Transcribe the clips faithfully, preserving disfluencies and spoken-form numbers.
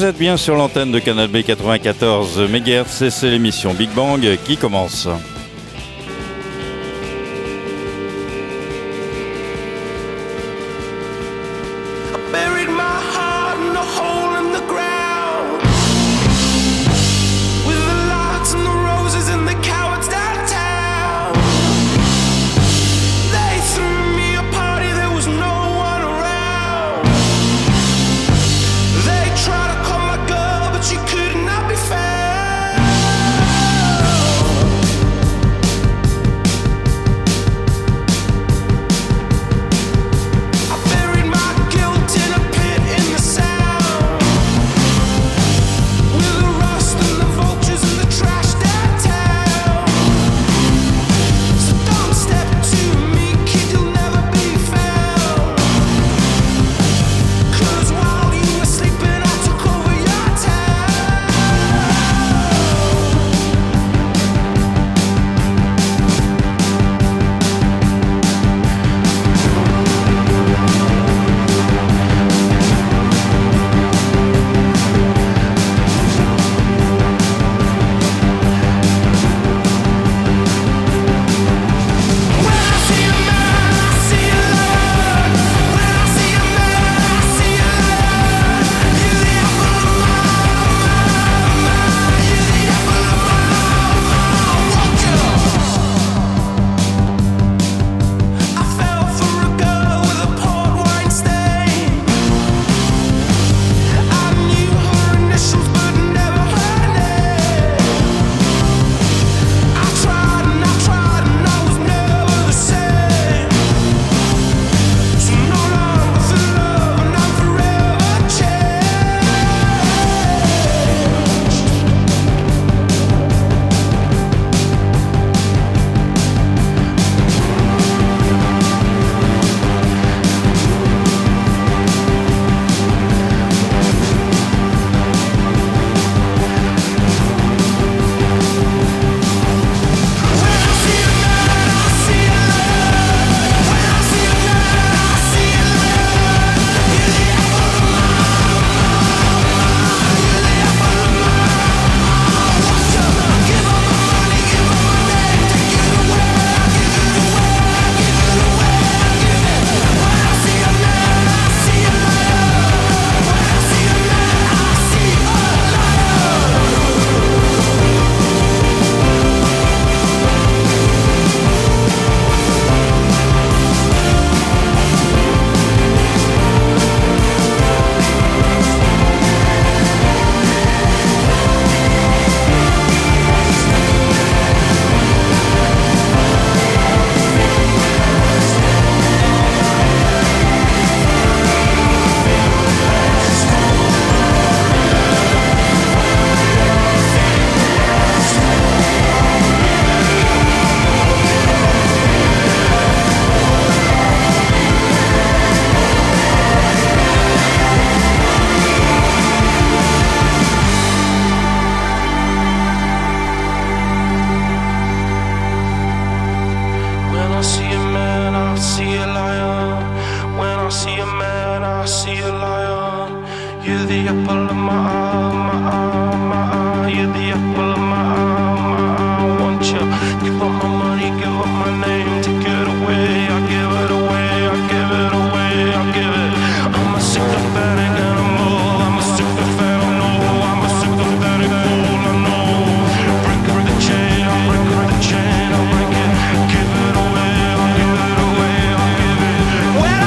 Vous êtes bien sur l'antenne de Canal B quatre-vingt-quatorze mégahertz et c'est l'émission Big Bang qui commence.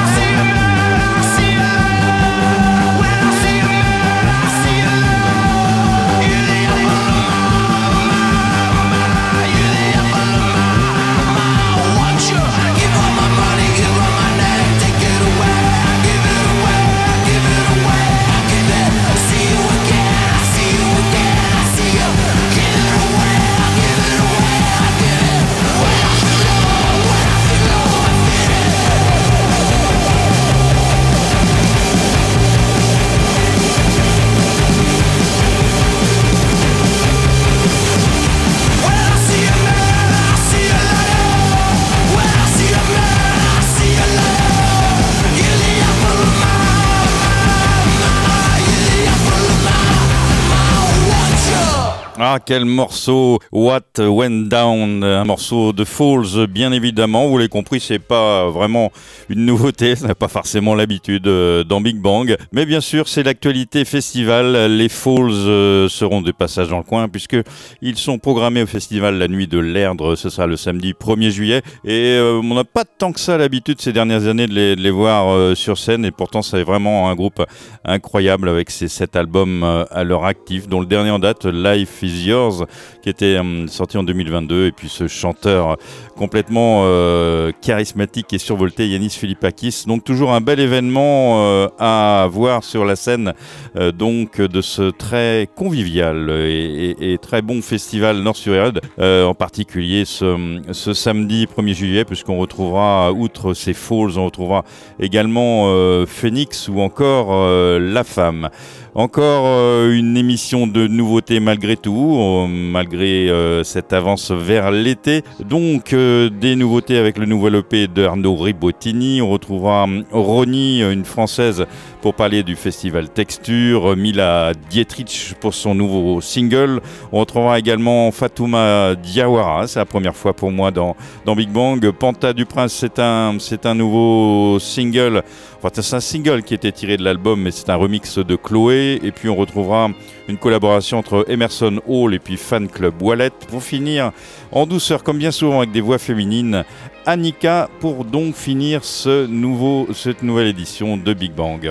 When I see a man, I see a lion. Ah, quel morceau, What Went Down, un morceau de Falls, bien évidemment. Vous l'avez compris, c'est pas vraiment une nouveauté, ça n'a pas forcément l'habitude euh, dans Big Bang. Mais bien sûr, c'est l'actualité festival. Les Falls euh, seront de passage dans le coin puisque ils sont programmés au festival La Nuit de l'Erdre. Ce sera le samedi premier juillet. Et euh, on n'a pas tant que ça l'habitude ces dernières années de les, de les voir euh, sur scène. Et pourtant, c'est vraiment un groupe incroyable avec ses sept albums euh, à leur actif, dont le dernier en date, Life is Yours, qui était euh, sorti en deux mille vingt-deux, et puis ce chanteur complètement euh, charismatique et survolté, Yanis Philippakis. Donc toujours un bel événement euh, à voir sur la scène euh, donc de ce très convivial et, et, et très bon festival North-sur-Érode, euh, en particulier ce, ce samedi premier juillet, puisqu'on retrouvera, outre ces Falls, on retrouvera également euh, Phoenix ou encore euh, La Femme. Encore euh, une émission de nouveautés malgré tout, euh, malgré euh, cette avance vers l'été. Donc euh, des nouveautés avec le nouvel E P d'Arnaud Ribottini. On retrouvera Ronnie, une Française, pour parler du festival Texture. Mila Dietrich pour son nouveau single. On retrouvera également Fatouma Diawara, c'est la première fois pour moi dans, dans Big Bang. Panta du Prince, c'est un, c'est un nouveau single. Enfin, c'est un single qui était tiré de l'album, mais c'est un remix de Chloé. Et puis on retrouvera une collaboration entre Emerson Hall et puis Fan Club Wallet. Pour finir en douceur, comme bien souvent avec des voix féminines, Annika, pour donc finir ce nouveau, cette nouvelle édition de Big Bang.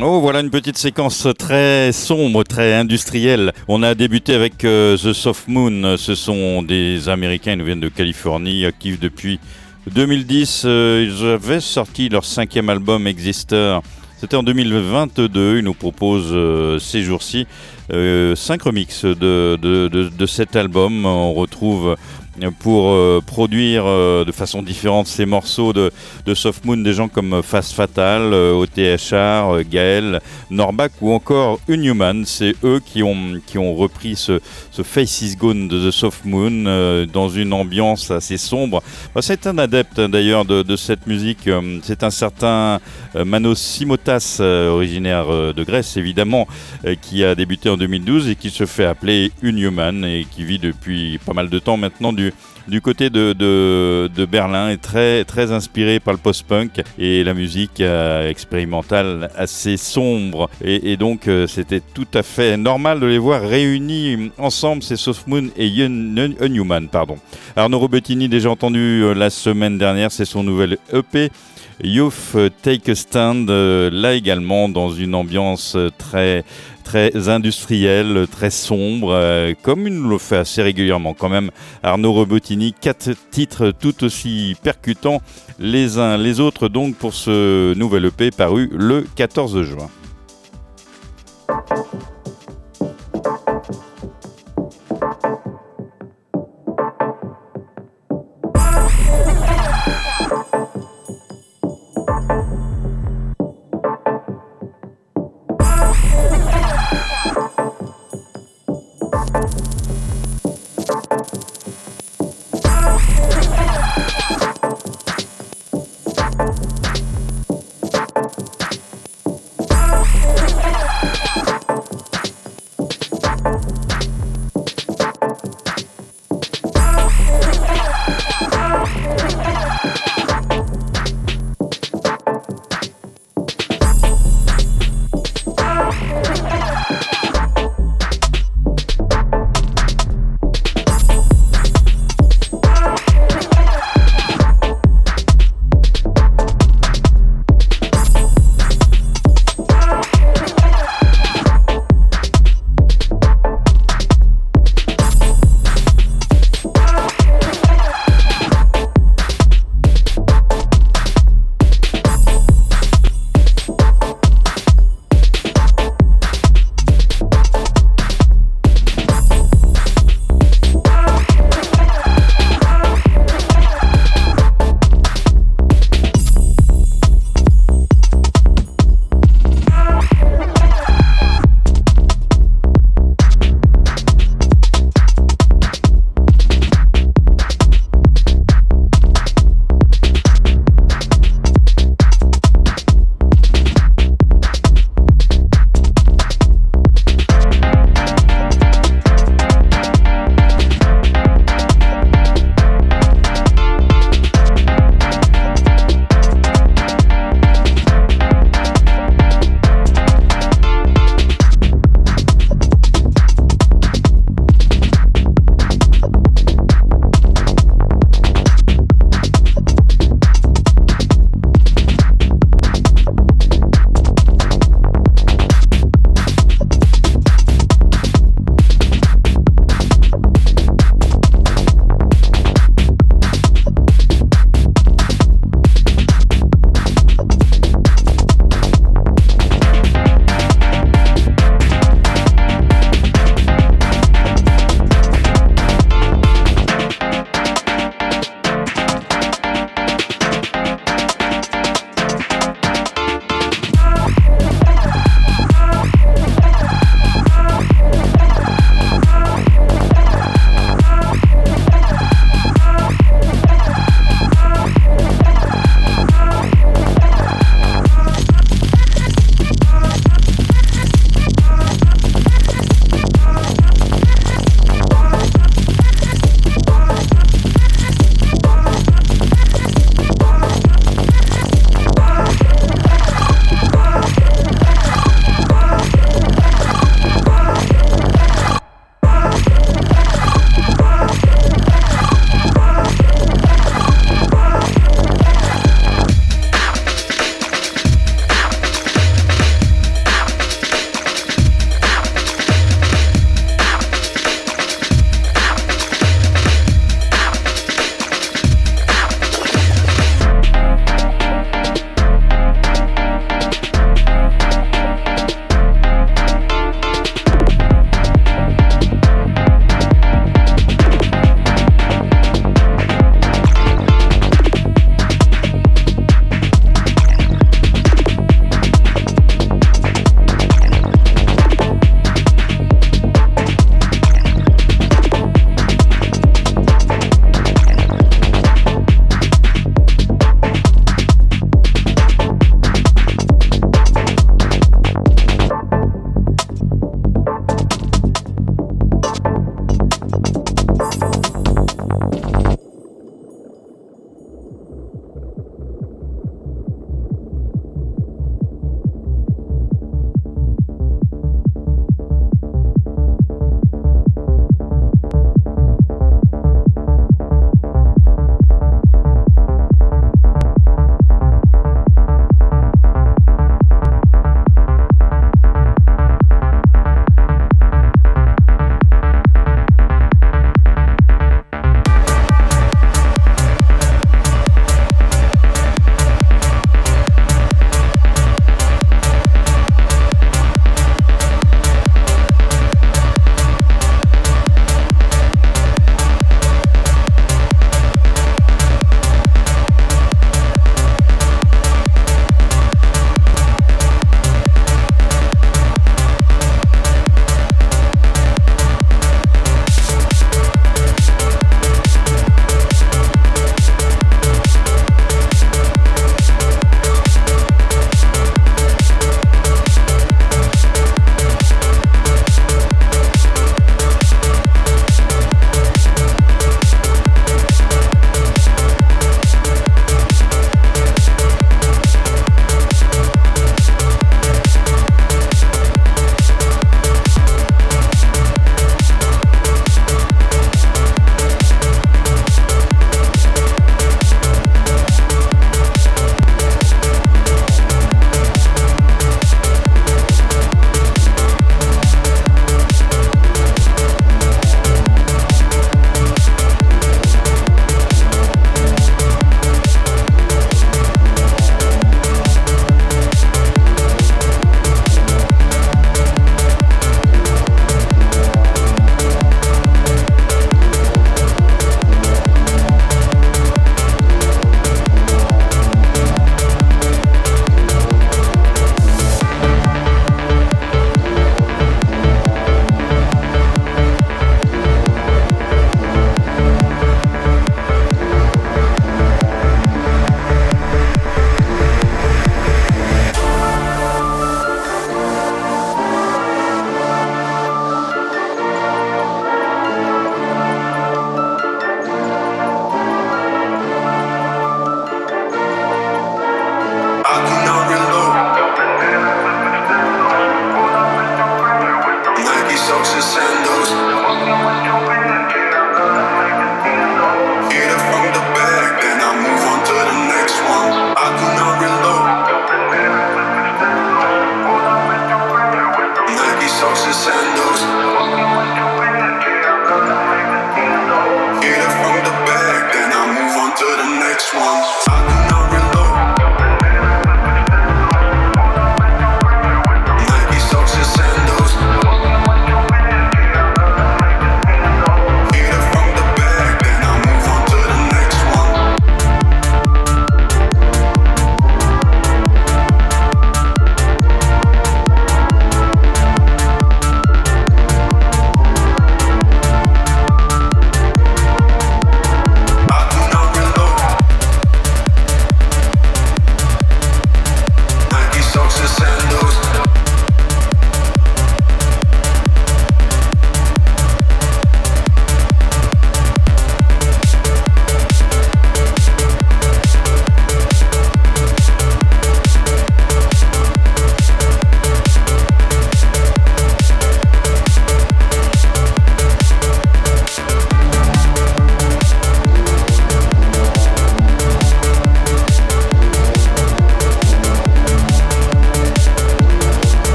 Oh, voilà une petite séquence très sombre, très industrielle. On a débuté avec euh, The Soft Moon. Ce sont des Américains, ils nous viennent de Californie, actifs depuis deux mille dix. Euh, ils avaient sorti leur cinquième album Exister. C'était en deux mille vingt-deux. Ils nous proposent euh, ces jours-ci euh, cinq remixes de, de, de, de cet album. On retrouve pour euh, produire euh, de façon différente ces morceaux de, de Soft Moon des gens comme Fast Fatal, euh, O T H R, euh, Gaël, Norback ou encore Unhuman. C'est eux qui ont, qui ont repris ce, ce Face is Gone de The Soft Moon euh, dans une ambiance assez sombre. Bah, c'est un adepte hein, d'ailleurs de, de cette musique. Euh, c'est un certain euh, Manos Simotas, euh, originaire euh, de Grèce évidemment, euh, qui a débuté en deux mille douze et qui se fait appeler Unhuman et qui vit depuis pas mal de temps maintenant du du côté de, de, de Berlin, est très, très inspiré par le post-punk et la musique euh, expérimentale assez sombre. Et, et donc, euh, c'était tout à fait normal de les voir réunis ensemble, c'est Soft Moon et Unhuman. Pardon. Arnaud Robettini, déjà entendu euh, la semaine dernière, c'est son nouvel E P. Youth Take a Stand, euh, là également dans une ambiance très, très industrielle, très sombre, euh, comme il nous le fait assez régulièrement quand même. Arnaud Robettini, quatre titres tout aussi percutants les uns les autres donc pour ce nouvel E P paru le quatorze juin.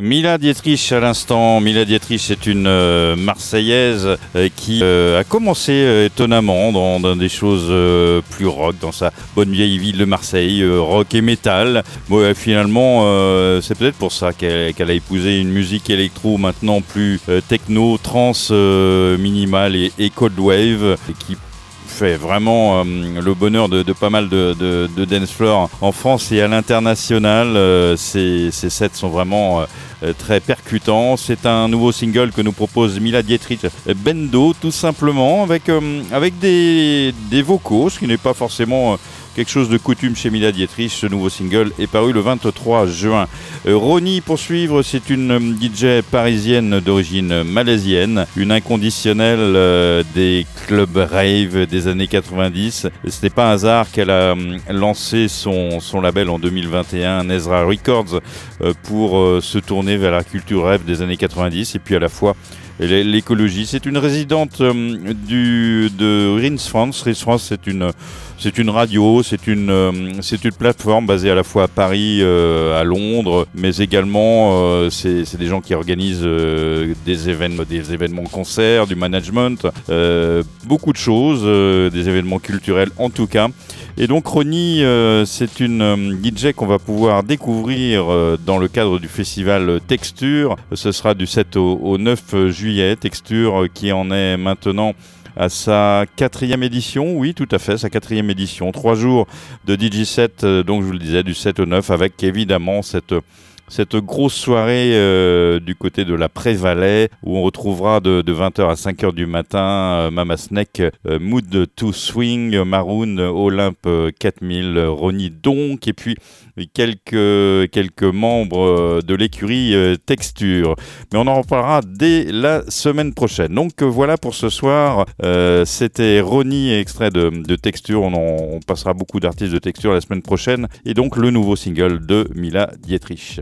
Mila Dietrich à l'instant. Mila Dietrich, c'est une euh, Marseillaise euh, qui euh, a commencé euh, étonnamment dans, dans des choses euh, plus rock, dans sa bonne vieille ville de Marseille, euh, rock et métal. Bon, euh, finalement, euh, c'est peut-être pour ça qu'elle, qu'elle a épousé une musique électro maintenant plus euh, techno, trance, euh, minimale et, et cold wave, et qui fait vraiment euh, le bonheur de, de pas mal de, de, de dance floor en France et à l'international. Euh, ces, ces sets sont vraiment euh, très percutants. C'est un nouveau single que nous propose Mila Dietrich, Bendo, tout simplement, avec, euh, avec des, des vocaux, ce qui n'est pas forcément euh, quelque chose de coutume chez Mila Dietrich. Ce nouveau single est paru le vingt-trois juin. Euh, Ronnie, pour suivre, c'est une D J parisienne d'origine malaisienne, une inconditionnelle euh, des clubs rave des années quatre-vingt-dix. Ce n'est pas un hasard qu'elle a euh, lancé son, son label en deux mille vingt et un, Nezra Records, euh, pour euh, se tourner vers la culture rave des années quatre-vingt-dix et puis à la fois l'écologie. C'est une résidente euh, du, de Rins France. Rins France, c'est une, c'est une radio, c'est une, euh, c'est une plateforme basée à la fois à Paris, euh, à Londres, mais également euh, c'est, c'est des gens qui organisent euh, des événements, des événements concerts, du management, euh, beaucoup de choses, euh, des événements culturels en tout cas. Et donc Ronnie, euh, c'est une euh, D J qu'on va pouvoir découvrir euh, dans le cadre du festival Texture. Ce sera du sept au, au neuf juillet. Texture euh, qui en est maintenant à sa quatrième édition. Oui, tout à fait, sa quatrième édition. Trois jours de D J set, euh, donc je vous le disais, du sept au neuf, avec évidemment cette... Cette grosse soirée euh, du côté de la Pré-Valais où on retrouvera de, de vingt heures à cinq heures du matin euh, Mama Snake, euh, Mood to Swing, Maroon, Olympe quatre mille, Ronnie donc, et puis quelques, quelques membres de l'écurie euh, Texture. Mais on en reparlera dès la semaine prochaine. Donc euh, voilà pour ce soir. Euh, c'était Ronnie, extrait de, de Texture. On, en, on passera beaucoup d'artistes de Texture la semaine prochaine. Et donc le nouveau single de Mila Dietrich.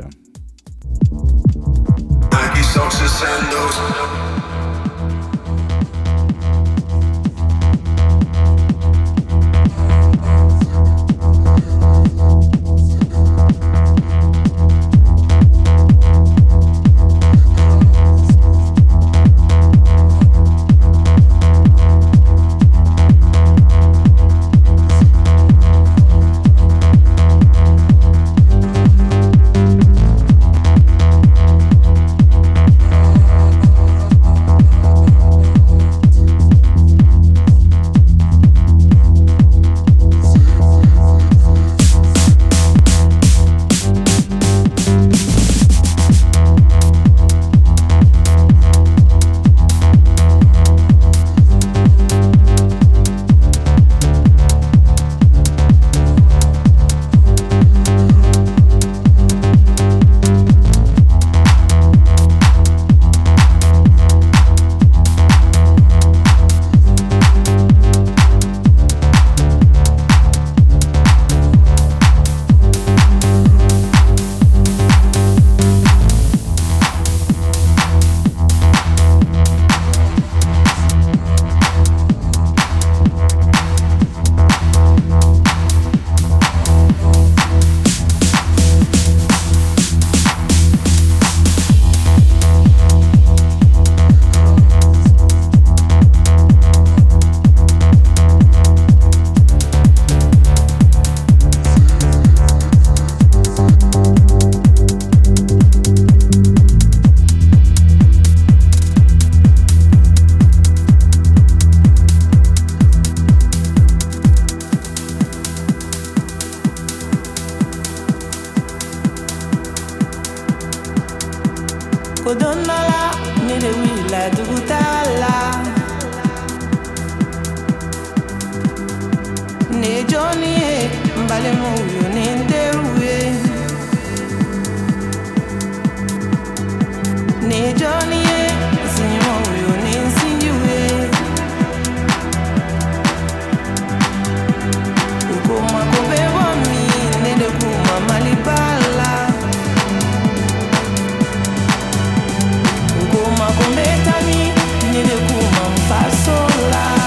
Nike socks and sandals. Kodonala, Nidewila, Dugutala, Ne Johnny, Mbalemu, Ninderuwe, Ne Johnny, Simo, Ninsinjuwe, Ukoma Kobewa, Nidekuma, Malibala. Kumbetani nile kuma mfasola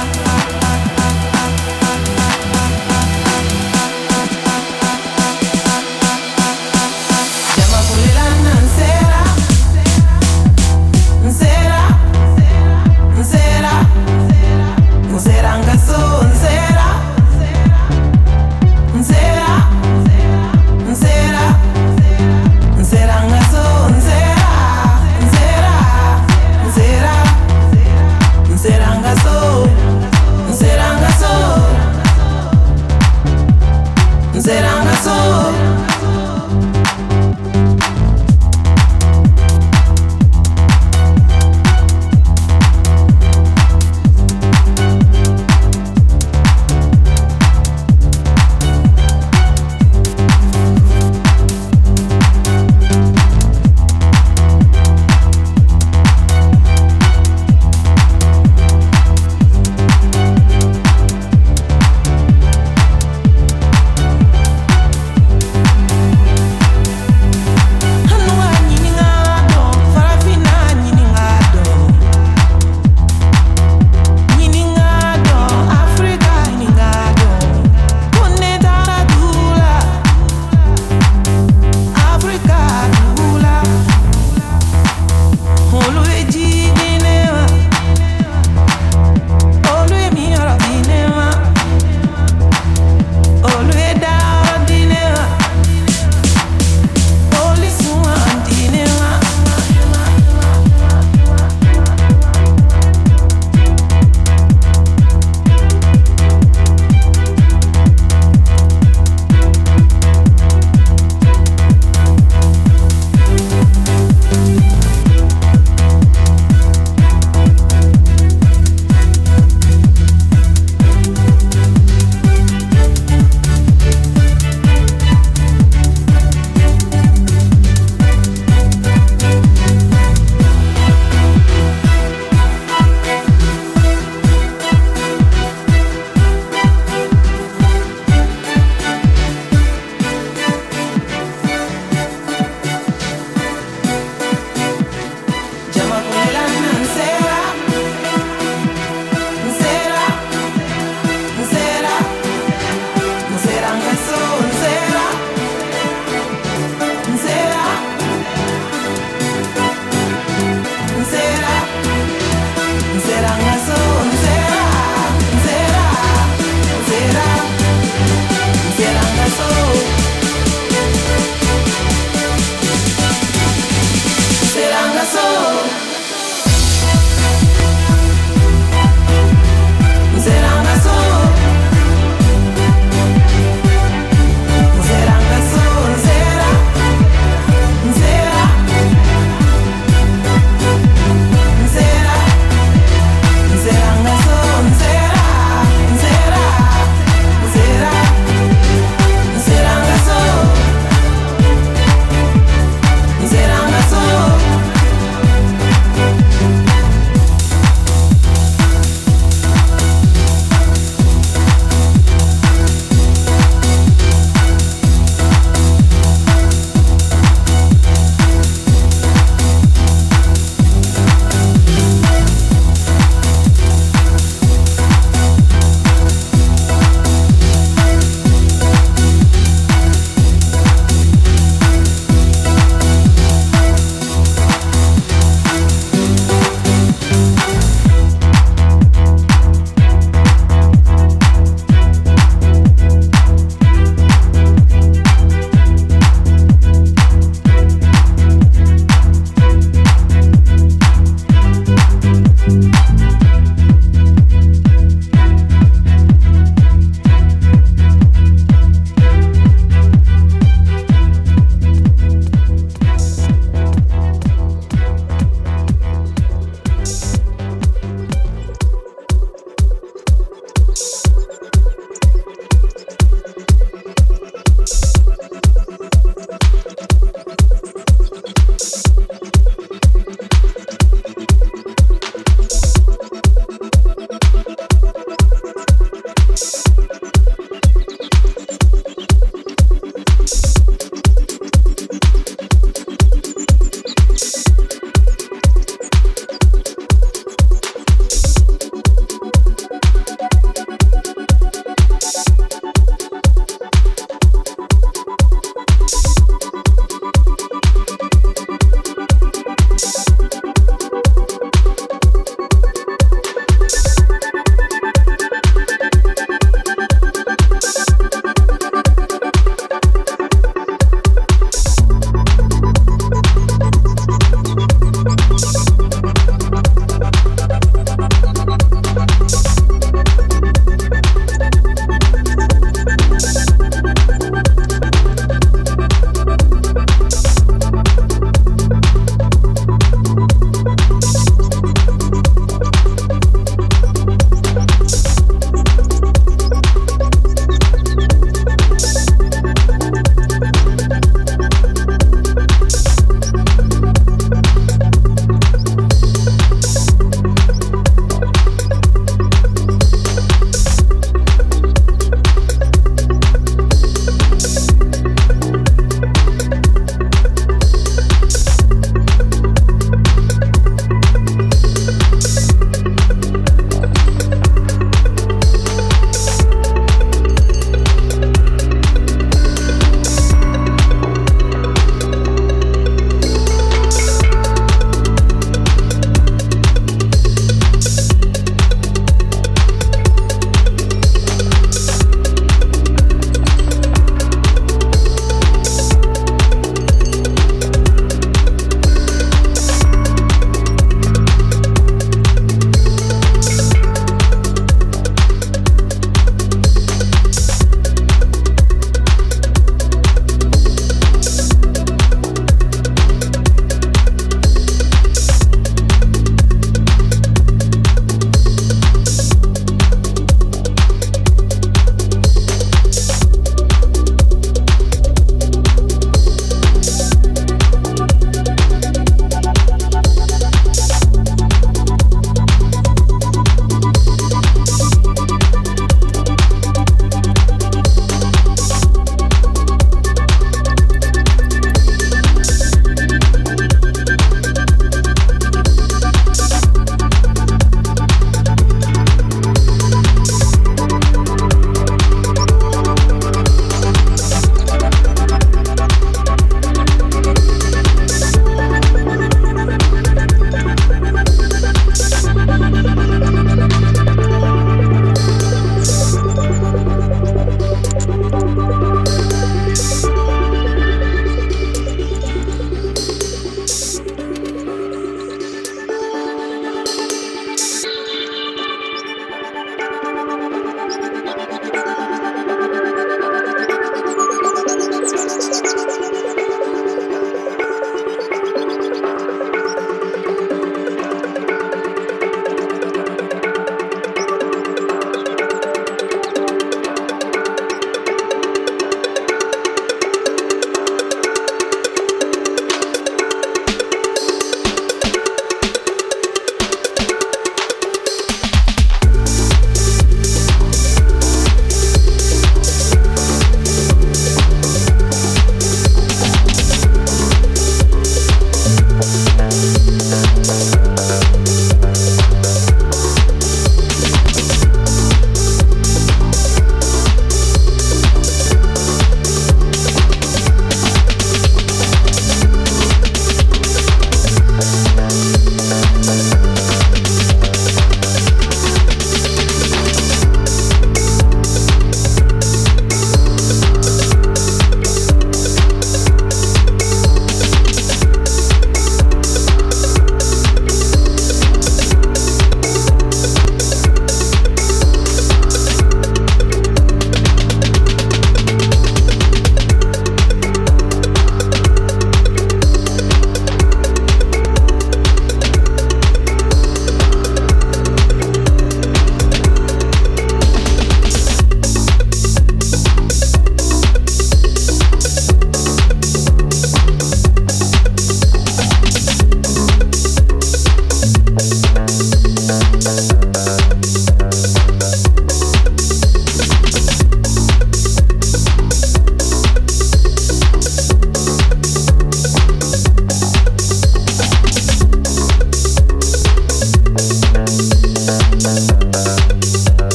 Zeranga so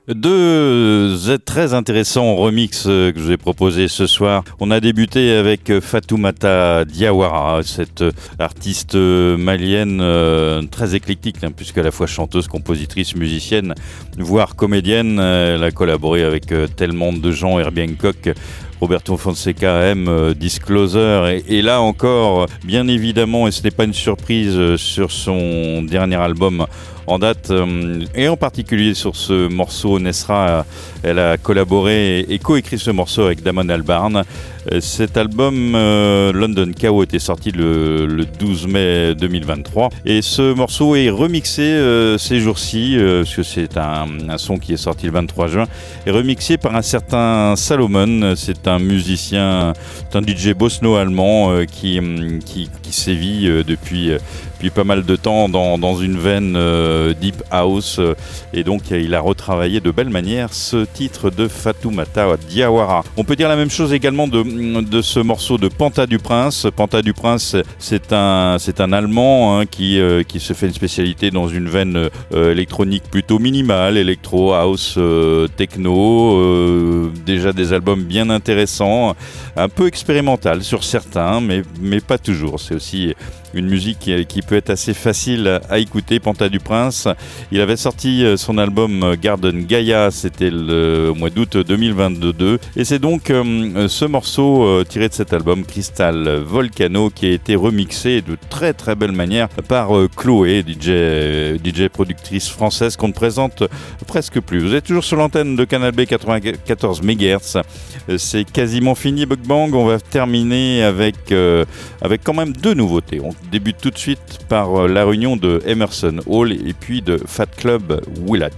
Deux très intéressants remixes que je vais proposer ce soir. On a débuté avec Fatoumata Diawara, cette artiste malienne euh, très éclectique, hein, puisque à la fois chanteuse, compositrice, musicienne, voire comédienne. Elle a collaboré avec euh, tellement de gens, Herbie Hancock, Roberto Fonseca, M, euh, Disclosure, et, et là encore, bien évidemment, et ce n'est pas une surprise, euh, sur son dernier album en date, euh, et en particulier sur ce morceau Nesra, euh, elle a collaboré et, et coécrit ce morceau avec Damon Albarn. Euh, cet album euh, London Cow était sorti le, le douze mai deux mille vingt-trois, et ce morceau est remixé euh, ces jours-ci, euh, parce que c'est un, un son qui est sorti le vingt-trois juin, et remixé par un certain Salomon. C'est un musicien, c'est un D J bosno-allemand euh, qui, qui, qui sévit euh, depuis... Euh, depuis pas mal de temps dans, dans une veine euh, deep house, euh, et donc il a retravaillé de belle manière ce titre de Fatoumata Diawara. On peut dire la même chose également de, de ce morceau de Panta du Prince. Panta du Prince, c'est un, c'est un Allemand hein, qui, euh, qui se fait une spécialité dans une veine euh, électronique plutôt minimale, électro, house, euh, techno, euh, déjà des albums bien intéressants, un peu expérimental sur certains, mais, mais pas toujours. C'est aussi une musique qui, qui peut être assez facile à écouter. Panta du Prince, il avait sorti son album Garden Gaia, c'était le au mois d'août deux mille vingt-deux, et c'est donc euh, ce morceau euh, tiré de cet album Crystal Volcano qui a été remixé de très très belle manière par euh, Chloé, D J, D J productrice française qu'on ne présente presque plus. Vous êtes toujours sur l'antenne de Canal B quatre-vingt-quatorze mégahertz. C'est quasiment fini Bug Bang. On va terminer avec, euh, avec quand même deux nouveautés. On débute tout de suite par la réunion de Emerson Hall et puis de Fat Club Willett.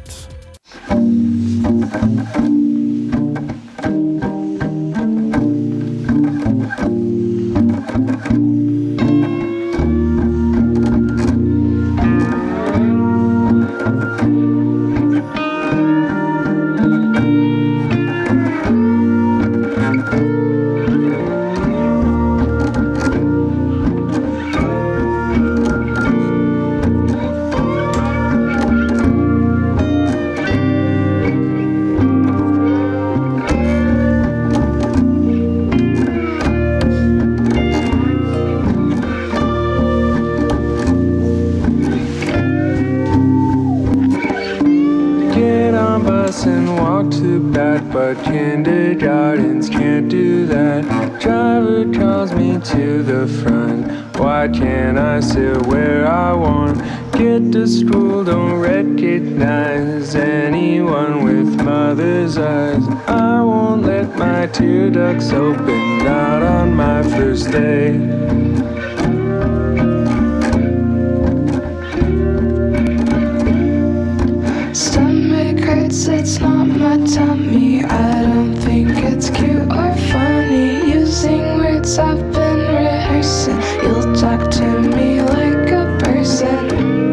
But kindergartens can't do that. Driver calls me to the front. Why can't I sit where I want? Get to school, don't recognize anyone with mother's eyes. I won't let my tear ducts open, not on my first day. Stomach hurts, it's not my tummy. I don't think it's cute or funny. Using words I've been rehearsing. You'll talk to me like a person.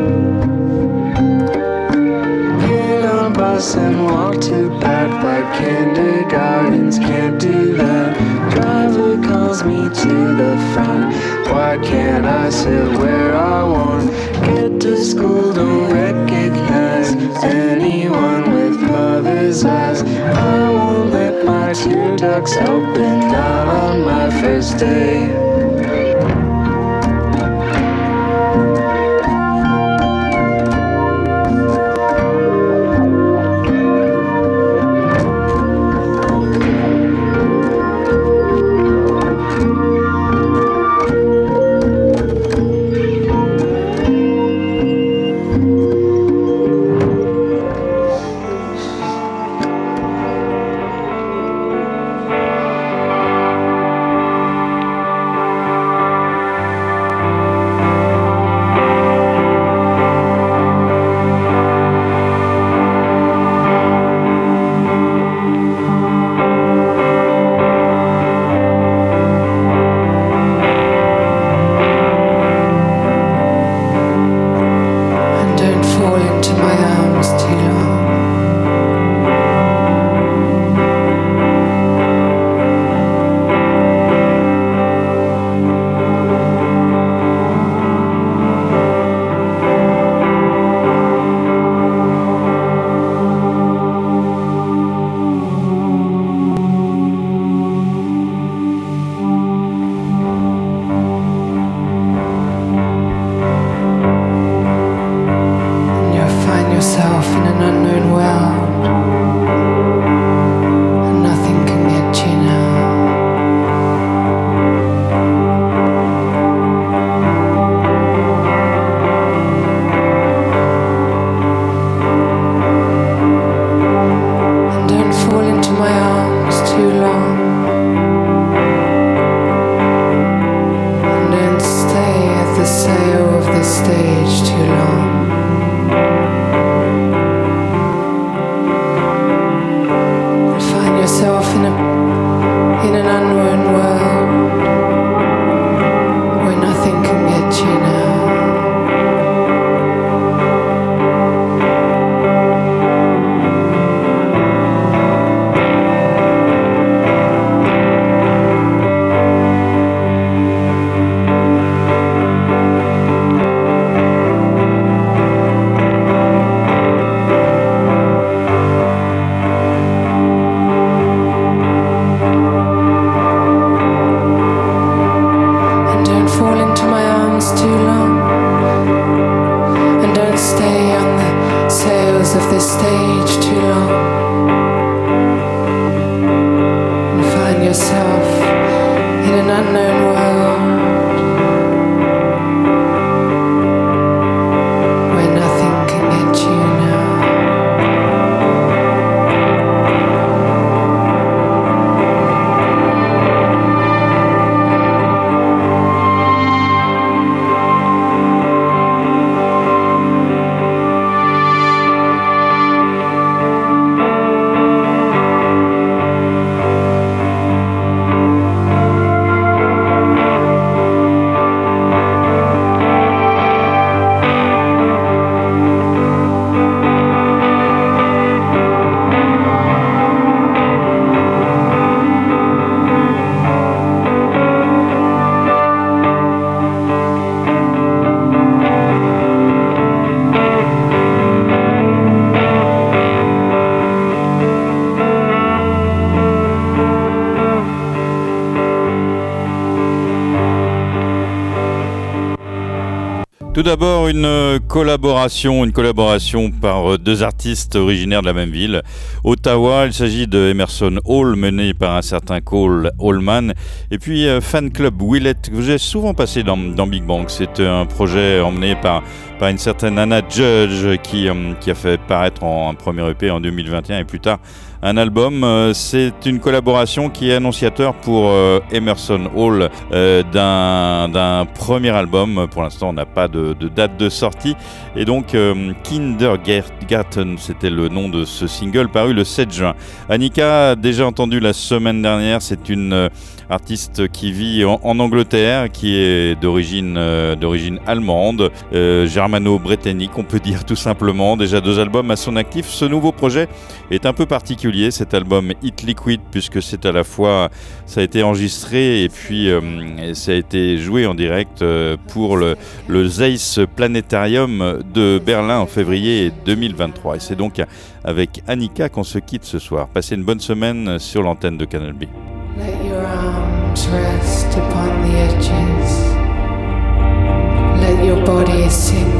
Get on bus and walk to back, but kindergartens can't do that. Driver calls me to the front. Why can't I sit where I want? Get to school, don't recognize anyone with mother's eyes. I won't let my tear ducts open, not on my first day. too long and find yourself in an unknown world where nothing can get you now. Tout d'abord, une collaboration, une collaboration par deux artistes originaires de la même ville, Ottawa. Il s'agit de Emerson Hall, mené par un certain Cole Allman, et puis euh, Fan Club Willet, que vous avez souvent passé dans, dans Big Bang. C'est un projet emmené par, par une certaine Anna Judge, qui, euh, qui a fait paraître en, un premier E P en deux mille vingt et un, et plus tard un album. Euh, c'est une collaboration qui est annonciateur pour euh, Emerson Hall euh, d'un, d'un premier album. Pour l'instant, on n'a pas de, de date de sortie. Et donc, euh, Kindergarten, c'était le nom de ce single paru le sept juin. Annika a déjà entendu la semaine dernière. C'est une euh, artiste qui vit en, en Angleterre, qui est d'origine, euh, d'origine allemande, euh, germano-britannique, on peut dire tout simplement. Déjà deux albums à son actif. Ce nouveau projet est un peu particulier. Cet album Hit Liquid, puisque c'est à la fois, ça a été enregistré et puis euh, ça a été joué en direct euh, pour le, le Zeiss Planétarium de Berlin en février deux mille vingt-trois. Et c'est donc avec Annika qu'on se quitte ce soir. Passez une bonne semaine sur l'antenne de Canal B. Let your arms rest upon the edges. Let your body sink